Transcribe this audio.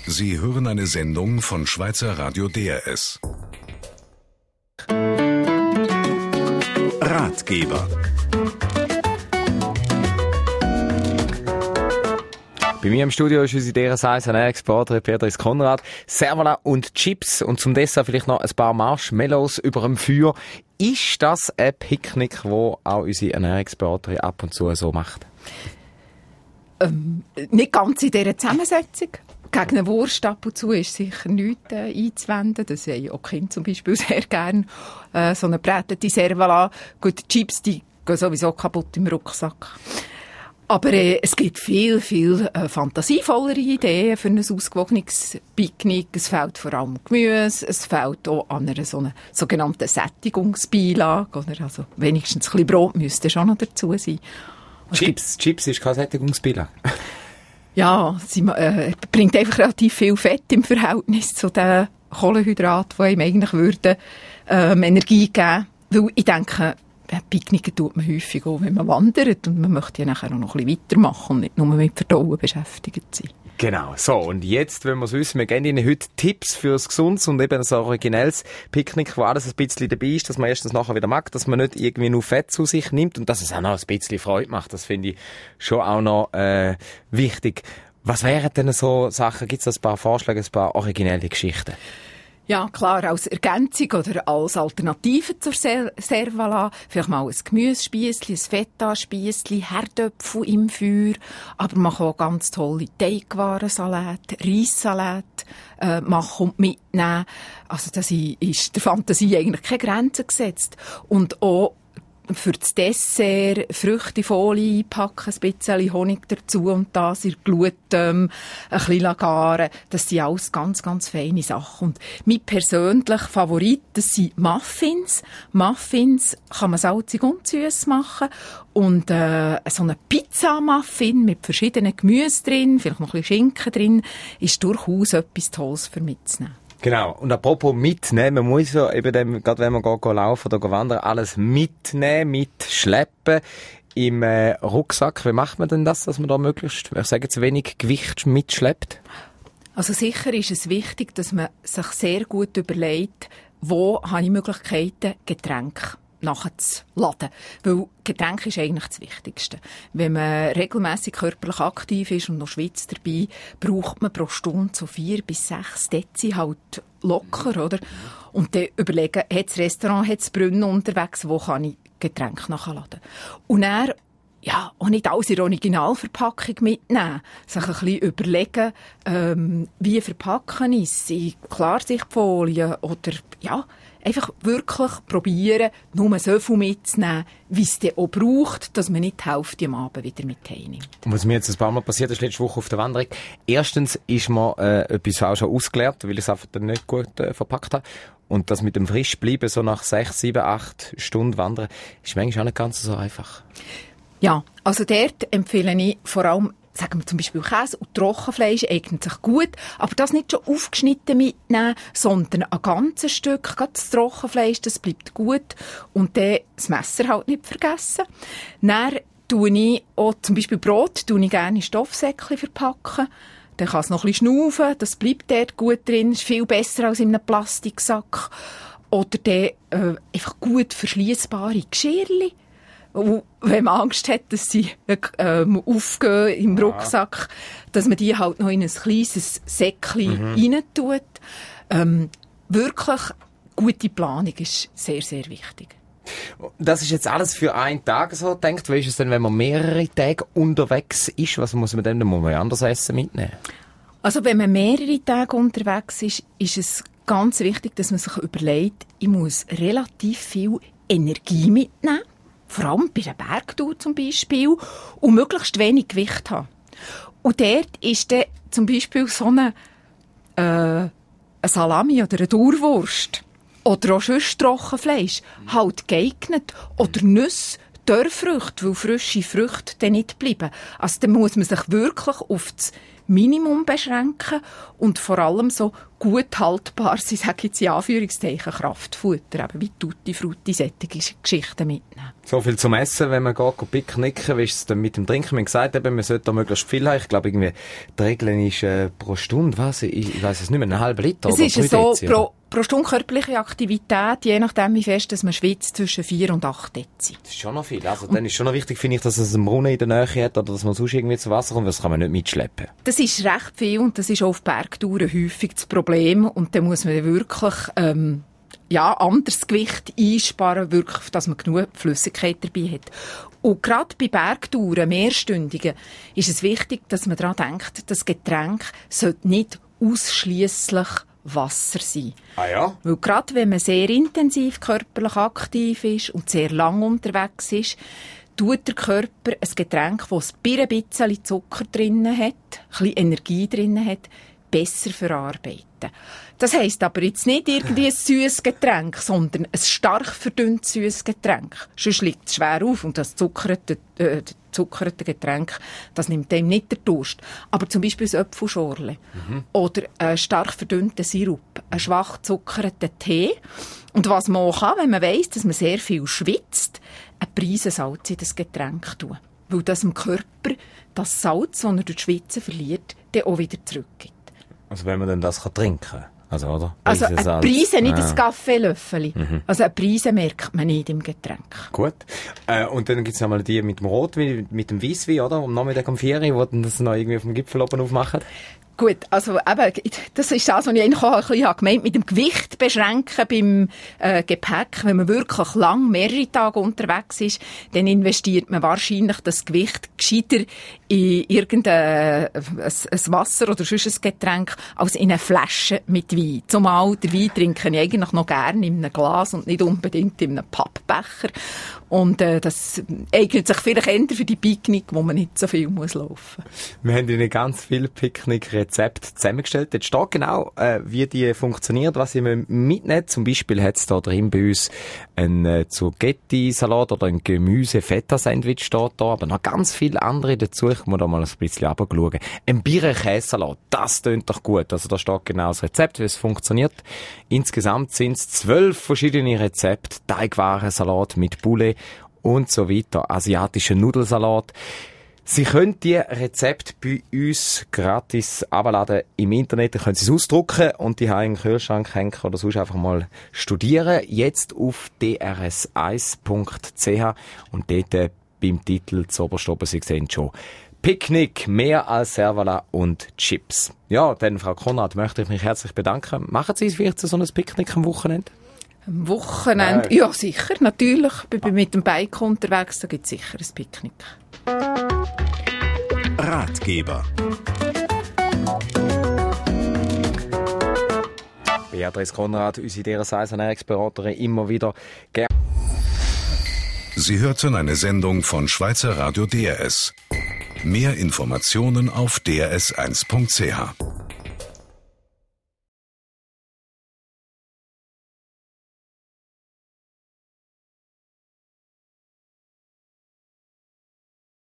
Sie hören eine Sendung von Schweizer Radio DRS. Ratgeber. Bei mir im Studio ist unsere DRS1 Ernährungsberaterin Beatrice Konrad. Servola und Chips und zum Dessert vielleicht noch ein paar Marshmallows über dem Feuer. Ist das ein Picknick, das auch unsere Ernährungsberaterin ab und zu so macht? Nicht ganz in dieser Zusammensetzung. Gegen eine Wurst ab und zu ist sicher nichts einzuwenden. Das haben auch Kinder zum Beispiel sehr gerne. So eine brätete Servola. Gut, die Chips, die gehen sowieso kaputt im Rucksack. Aber es gibt viel fantasievollere Ideen für ein ausgewogenes Picknick. Es fehlt vor allem Gemüse, es fehlt auch an einer so einer sogenannten Sättigungsbeilage. Oder also wenigstens ein bisschen Brot müsste schon noch dazu sein. Chips ist keine Sättigungsbeilage. Ja, sie bringt einfach relativ viel Fett im Verhältnis zu den Kohlenhydraten, die ihm eigentlich würden, Energie geben. Weil ich denke, Picknicken tut man häufig auch, wenn man wandert und man möchte ja nachher auch noch ein bisschen weitermachen und nicht nur mit Verdauen beschäftigt sein. Genau. So, und jetzt wollen wir es wissen. Wir geben Ihnen heute Tipps für ein gesundes und eben ein originelles Picknick, wo alles ein bisschen dabei ist, dass man erstens nachher wieder mag, dass man nicht irgendwie nur Fett zu sich nimmt und dass es auch noch ein bisschen Freude macht. Das finde ich schon auch noch wichtig. Was wären denn so Sachen? Gibt es ein paar Vorschläge, ein paar originelle Geschichten? Ja, klar, als Ergänzung oder als Alternative zur Servola. Vielleicht mal ein Gemüsespiessli, ein Feta-Spiessli, Herdöpfel im Feuer. Aber man kann auch ganz tolle Teigwarensalate, Reissalate machen und mitnehmen. Also das ist der Fantasie eigentlich keine Grenzen gesetzt. Und auch für das Dessert Früchtefolie einpacken, ein bisschen Honig dazu und das in Glut ein bisschen lagaren. Das sind alles ganz, ganz feine Sachen. Und mein persönlicher Favorit, das sind Muffins. Muffins kann man salzig und süß machen. Und so eine Pizza-Muffin mit verschiedenen Gemüse drin, vielleicht noch ein bisschen Schinken drin, ist durchaus etwas Tolles für mitzunehmen. Genau. Und apropos mitnehmen, man muss ja eben, gerade wenn man geht laufen oder wandern, alles mitnehmen, mitschleppen im Rucksack. Wie macht man denn das, dass man da möglichst, ich sage jetzt, wenig Gewicht mitschleppt? Also sicher ist es wichtig, dass man sich sehr gut überlegt, wo habe ich Möglichkeiten, Getränke nachzuladen. Weil Getränk ist eigentlich das Wichtigste. Wenn man regelmässig körperlich aktiv ist und noch schwitzt dabei, braucht man pro Stunde so 4 bis 6 Dezi halt locker, oder? Und dann überlegen, hat das Restaurant, hat es Brunnen unterwegs, wo kann ich Getränke nachladen? Und dann, ja, auch nicht alles in der Originalverpackung mitnehmen. Sich ein bisschen überlegen, wie verpacken ich es? In Klarsichtfolie oder, ja, einfach wirklich probieren, nur so viel mitzunehmen, wie es dann auch braucht, dass man nicht die Hälfte am Abend wieder mit heimnimmt. Und was mir jetzt ein paar Mal passiert ist, letzte Woche auf der Wanderung. Erstens ist mir etwas auch schon ausgeleert, weil ich es einfach dann nicht gut verpackt habe. Und das mit dem Frischbleiben, so nach 6, 7, 8 Stunden Wandern, ist manchmal auch nicht ganz so einfach. Ja, also dort empfehle ich vor allem, sagen wir zum Beispiel Käse und Trockenfleisch eignet sich gut, aber das nicht schon aufgeschnitten mitnehmen, sondern ein ganzes Stück, gerade das Trockenfleisch, das bleibt gut und dann das Messer halt nicht vergessen. Dann tue ich auch zum Beispiel Brot, gerne in Stoffsäckchen verpacken, dann kann es noch ein bisschen schnaufen, das bleibt dort gut drin, ist viel besser als in einem Plastiksack. Oder dann einfach gut verschliessbare Geschirrchen. Und wenn man Angst hat, dass sie aufgehen im Rucksack, dass man die halt noch in ein kleines Säckchen reintut. Wirklich gute Planung ist sehr, sehr wichtig. Das ist jetzt alles für einen Tag so gedacht. Wie ist es denn, wenn man mehrere Tage unterwegs ist? Was muss man denn mal anders essen mitnehmen? Also wenn man mehrere Tage unterwegs ist, ist es ganz wichtig, dass man sich überlegt, ich muss relativ viel Energie mitnehmen. Vor allem bei einer Bergtour zum Beispiel. Und möglichst wenig Gewicht haben. Und dort ist dann zum Beispiel so eine Salami oder eine Durwurst oder auch sonst Trockenfleisch halt geeignet. Oder Nüsse, Dörrfrüchte, weil frische Früchte dann nicht bleiben. Also dann muss man sich wirklich auf das Minimum beschränken und vor allem so gut haltbares, ich sage jetzt in Anführungszeichen, Kraftfutter, eben wie Tutti Frutti, solche Geschichten mitnehmen. So viel zum Essen, wenn man geht picknicken. Wie ist es denn mit dem Trinken? Man hat gesagt, man sollte da möglichst viel haben. Ich glaube, irgendwie die Regel ist pro Stunde, was? Ich weiss es nicht mehr, einen halben Liter es oder ist so, pro Stunde körperliche Aktivität, je nachdem wie fest dass man schwitzt, zwischen 4 und 8 Dezi. Das ist schon noch viel. Also dann ist schon noch wichtig, finde ich, dass es einen Brunnen in der Nähe hat oder dass man sonst irgendwie zu Wasser kommt, das kann man nicht mitschleppen. Das ist recht viel und das ist auf Bergtouren häufig das Problem und dann muss man wirklich anderes Gewicht einsparen, wirklich, dass man genug Flüssigkeit dabei hat. Und gerade bei Bergtouren, mehrstündigen, ist es wichtig, dass man daran denkt, das Getränk sollte nicht ausschliesslich Wasser sein. Ah ja? Weil gerade wenn man sehr intensiv körperlich aktiv ist und sehr lang unterwegs ist, tut der Körper ein Getränk, das ein bisschen Zucker drin hat, ein bisschen Energie drin hat, besser verarbeiten. Das heisst aber jetzt nicht irgendwie ein süßes Getränk, sondern ein stark verdünntes süßes Getränk. Sonst liegt es schwer auf und das zuckerte Getränk, das nimmt einem nicht der Durst. Aber zum Beispiel ein Apfelschorle oder ein stark verdünnter Sirup, ein schwach zuckerter Tee. Und was man auch kann, wenn man weiss, dass man sehr viel schwitzt, eine Prise Salz in das Getränk tun. Weil das dem Körper das Salz, das er durch das Schwitzen verliert, dann auch wieder zurückgibt. Also wenn man dann das trinken kann? Also, oder? Also eine Prise, nicht ein Kaffeelöffel. Also eine Prise merkt man nicht im Getränk. Gut. Und dann gibt's nochmal die mit dem Rotwein, mit dem Weisswein, oder? Am Nachmittag um 4 Uhr, wo dann das noch irgendwie auf dem Gipfel oben aufmachen. Gut, also eben, das ist das, was ich eigentlich auch ein bisschen gemeint mit dem Gewicht beschränken beim Gepäck. Wenn man wirklich lang, mehrere Tage unterwegs ist, dann investiert man wahrscheinlich das Gewicht gescheiter in irgendein ein Wasser oder sonst ein Getränk als in eine Flasche mit Wein. Zumal den Wein trinke ich eigentlich noch gerne in einem Glas und nicht unbedingt in einem Pappbecher. Und das eignet sich vielleicht eher für die Picknick, wo man nicht so viel laufen muss. Wir haben Ihnen ganz viele Picknick-Rezepte zusammengestellt. Jetzt steht genau, wie die funktioniert, was Sie mitnehmen. Zum Beispiel hat es da drin bei uns einen Zucchetti-Salat oder ein Gemüse-Feta-Sandwich steht da, aber noch ganz viele andere dazu. Ich muss da mal ein bisschen runterschauen. Ein Birnenkäse-Salat, das tönt doch gut. Also da steht genau das Rezept, wie es funktioniert. Insgesamt sind es 12 verschiedene Rezepte. Teigwarensalat mit Poulet und so weiter. Asiatischer Nudelsalat. Sie können die Rezepte bei uns gratis abladen im Internet. Da können Sie es ausdrucken und die haben im Kühlschrank hängen oder sonst einfach mal studieren. Jetzt auf drs1.ch und dort beim Titel zuoberst oben, Sie sehen schon, Picknick, mehr als Servala und Chips. Ja, dann, Frau Konrad, möchte ich mich herzlich bedanken. Machen Sie vielleicht so ein Picknick am Wochenende? Am Wochenende? Ja, sicher, natürlich. Ich bin mit dem Bike unterwegs, da gibt es sicher ein Picknick. Ratgeber. Beatrice Konrad, unsere DRS1-Ernährungsberaterin, immer wieder gerne. Sie hörten eine Sendung von Schweizer Radio DRS. Mehr Informationen auf drs1.ch.